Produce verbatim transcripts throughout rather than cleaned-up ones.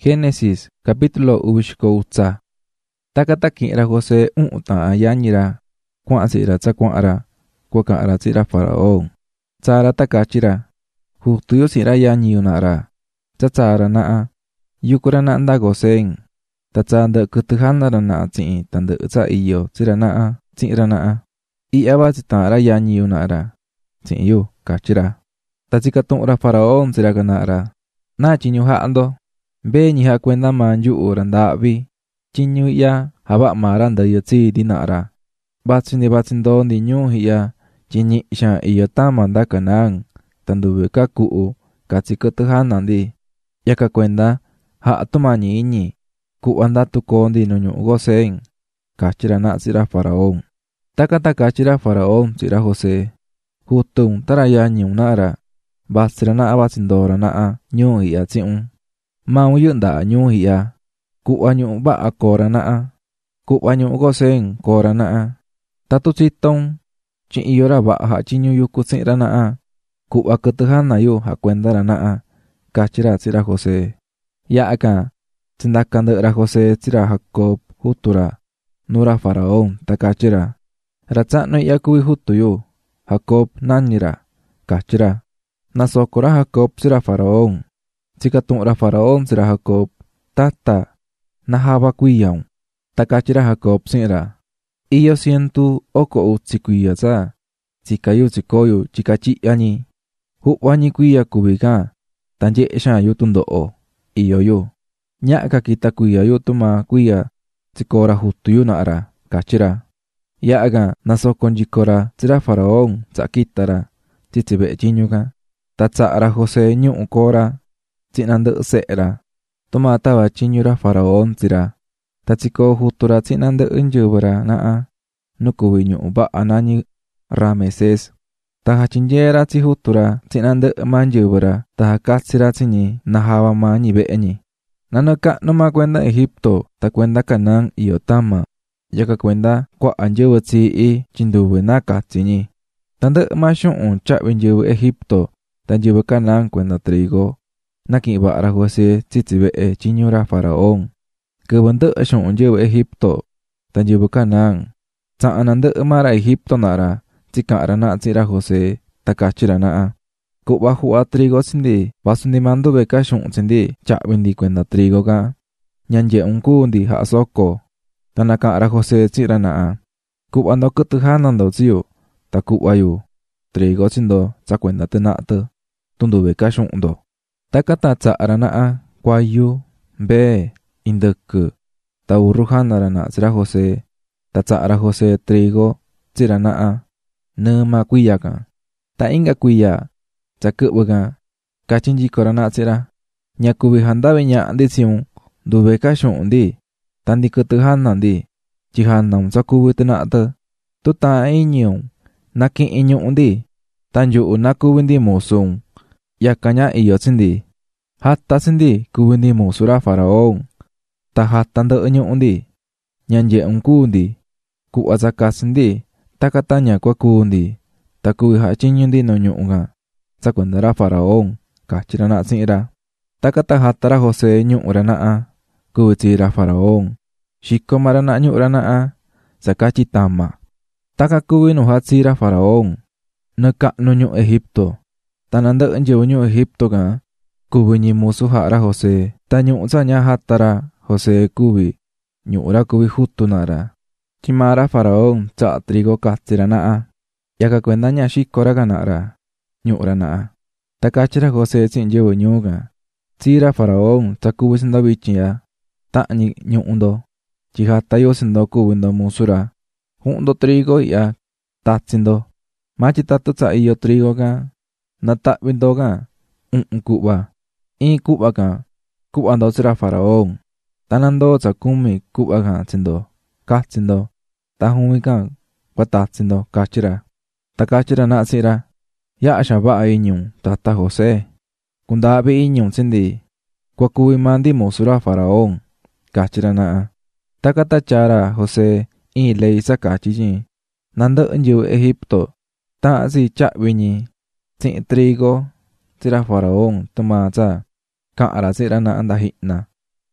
Génesis capítulo ubixiko utsa. Takata ki'ra José u'ta yañira kua'sira tsa kua'ra kuaka'ra tsira Faraón. Tsara takachira jutuyo sira yañiyunara. Tsatsara na'a yukura na'nda Gosén. Tatsa ndë kutujanara na'a tsi'i tandë tsa iyo tsira na'a tsi'ra na'a. I'aba tsitara yañiyunara tsi'iyu kachira. Tatsikatu'ra Faraón tsira ganara. Na chiñu ja'ndo. Be ñi ja kuenda manyu nda'vi chiñu iya haba mara ndëyë tsi dinara. Batsindi batsindo ndi ñu hiya chiñi xa iyo tama nda Canaán tanduve ka ku'u katsi kutujana ndi. Yaka kuenda ja'a tumañi iñi ku'wa nda tuko ndi nuñu Gosén kachira na'a tsira Faraón. Takata kachira Faraón tsira José. Jutun tara yañun na'ra batsira na'a batsindora na'a ñu hiya tsi'un. Mau yɨnda'a ñu hiya ku'wa ñu'u va'a kora na'a ku'wa ñu'u Gosén kora na'a. Tatu tsiton chi iyora va'a ja chiñu yuku tsi'ra na'a ku'wa kutujana yu ja kuendara na'a kachira tsira José. Ya'aka tsindaka ndɨ'ra José tsira Jacob jutura nura Faraón ta kachira ra tsa'nu i'ya kuvi jutuyu Jacob nañira kachira. Nasokora Jacob tsira Faraón. Tsikatu'ra Faraón tsira Jacob tata najava kuiyaun. Takachira Jacob tsi'ra iyo cientu oko utsi kuiya tsa tsikayu tsikoyu chikachi'yañi ju'wañi kuiya kuviga tanye'e xaan yu tundo'o iyo yu. Ña'ka kita kuiya yu tuma kuiya tsikora jutuyu na'ra kachira. Ya'aka nasoko nyikora tsira Faraón tsa kitara tsitsive'e chiñuka. Tatsa'ra José ñu'u kora tsi'na ndɨ'ɨ se'era tuma tava chiñura Faraón tsira. Tatsiko jutura tsi'na ndɨ'ɨ nyɨvɨra na'a nukuvi ñu'u va'a nañi Ramesés. Taja chinyera tsi jutura tsi'na ndɨ'ɨ ma nyɨvɨra taja katsira tsiñi najava ma ñi ve'eñi. Nana ka'nu ma kuenda Egipto ta kuenda Canaán iyo tama. Yaka kuenda kua'a nyɨvɨ tsi'i chinduvi na katsiñi. Tandɨ'ɨ ma xu'un cha'vi nyɨvɨ Egipto ta nyɨvɨ Canaán kuenda trigo. Naki'in va'ara José tsitsive'e chiñura Faraón. Kɨvɨ ndɨ'ɨ xu'un nyɨvɨ Egipto ta nyɨvɨ Canaán tsa'ana ndɨ'ɨ mara Egipto na'ra tsika'ra na'a tsi'ra José ta kachira na'a ku'va ju'a trigo tsindi vasundi manduve ka xu'un tsindi cha'vi ndi kuenda trigo ka. Ñanye'un kuu ndi ja'a soko. Ta naka'ra José tsi'ra na'a ku'va ndo kutujana ndo tsiyu ta ku'va yu trigo tsindo tsa kuenda tɨna'tɨ tunduve ka xu'un ndo. Takata tsa'ra na'a kuayu mbee indɨkɨ ta urru janara na'a tsira José. Ta tsa'ra José trigo tsira na'a nɨma kuiya ka. Ta inga kuiya tsa kɨ'vɨ ka kachi nyikora na'a tsira. Ñakuvi jandavi ña'a ndi tsiun nduve ka xu'un ndi ta ndi kutujana ndi chijanaun tsa kuvi tɨna'tɨ. Tuta'an iñiun naki'in ñu'u ndi ta nyu'u nakuvi ndi musuun. Yaka ña iyo tsindi jata tsindi kuvi ndi musura Faraón. Ta jata ndɨ'ɨ ñu'u ndi ñanye'un kuu ndi ku'va tsa kasi ndi takata ña kuakuu ndi ta kuvi ja'a chiñu ndi nu ñu'u ka tsa kuenda ra Faraón kachira na'a tsi'ra. Takata jatara José ñu'ura na'a kuvi tsira Faraón. Xiko mara na'a ñu'ura na'a tsa kachi tama. Taka kuvi nu jatsira Faraón nɨ ka'nu ñu'u Egipto. Ta nandɨ'ɨ nyɨvɨ ñu'u Egipto ka kuvi ñi musu ja'ara José. Ta ñu'u tsa ña jatara José kuvi ñu'ura kuvi jutu na'ra. Chimara Faraón tsa'a trigo katsira na'a. Yaka kuenda ña xikora ka na'ra ñu'ura na'a. Ta kachira José tsi'in nyɨvɨ ñuu ka tsira Faraón tsa kuvi sindo vichin ya ta'ñi ñu'u ndo chijata yu sindo kuvi ndo musura. Ju'un ndo trigo i'ya tatsi ndo. Machi tatu tsa iyo trigo ka nata'vi ndo ka u'un ku'va. In ku'va ka ku'va ndo tsira Faraón. Ta nandoo tsa kumi ku'va ka tsindo katsi ndo. Ta juvi ka kuatatsi ndo kachira. Ta kachira na'a tsi'ra ya'a xa va'a iñun tata José. Kunda'vi iñun tsindi kuakuvi ma ndi musura Faraón kachira na'a. Takata chara José in ley tsa kachiñi nandɨ'ɨ nyɨvɨ Egipto ta'an tsi cha'viñi tsi'in trigo tsira Faraón tuma tsa ka'ra tsi'ra na'a nda ji'na.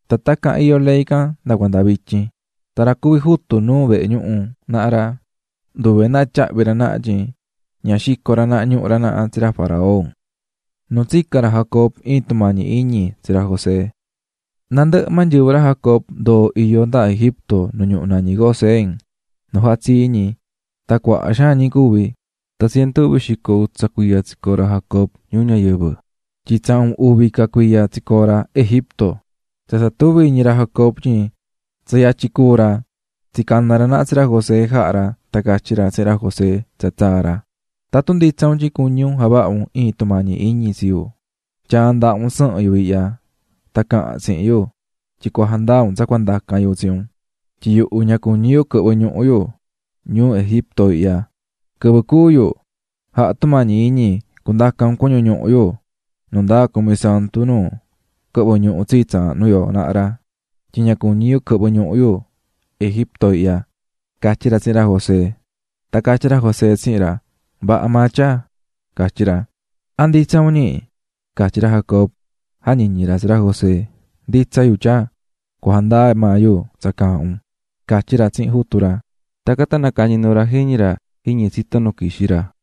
Tataka iyo ley kan ndakuanda vichin. Tara kuvi jutu nuu ve'e ñu'u na'ra nduve na'a cha'vira na'a tyi ña xikora na'a ñu'ura na'a tsi ra faraón. Nu tsika ra Jacob in tumañi iñi tsi ra José. Nandɨ'ɨ ma nyɨvɨ ra Jacob ndoo iyo nda Egipto nu ñu'u nañi Gosén nu jatsii ñi, ta kua'a xaan ñi kuvi. Ta cientu uvi xiko utsa kuiya tsikoo ra Jacob ñuu ñayɨvɨ, tyi tsa'un uvi ka kuiya tsikoo ra Egipto. Ta satuvi iñi ra Jacob tyi tsa yachi kuu ra, tsikana ra na'a tsi ra José ja'a ra, ta kachi ra tsi'in ra José tsa tsaa ra: ―Tatu nditsaun tyi kuñún java'un in tumañi iñi tsi yu, tyaa nda'un sɨ'ɨn yu i'ya ta ka'an tsi'in yu, tyi kua jandaun tsa kua ndakan yu tsiun, tyi yu'u ña kuñí yu kɨ'vɨ ñu'u yu ñuu Egipto i'ya. Kɨvɨ kuu yu, ja'a tumañi iñi kundakan kuñu ñu'u yu nu ndaa kumi santu nu kɨ'vɨ ñu'u tsii tsa'nu yo na'a ra, tyi ña kuñí yu kɨ'vɨ ñu'u yu Egipto i'ya ―kachi ra tsi'in ra José. Ta kachi ra José tsi'in ra: ―Va'a maa cha ―kachi ra. ―¿A nditsaun ñi? ―kachi ra Jacob. Jañiñi ra tsi'in ra José: ―Nditsa yu cha, kua jandaa maa yu tsa ka'an un ―kachi ra tsi'in jutu ra. Taka ta nakañi nuu ra jiñi ra jiñi tsito nu kixi ra.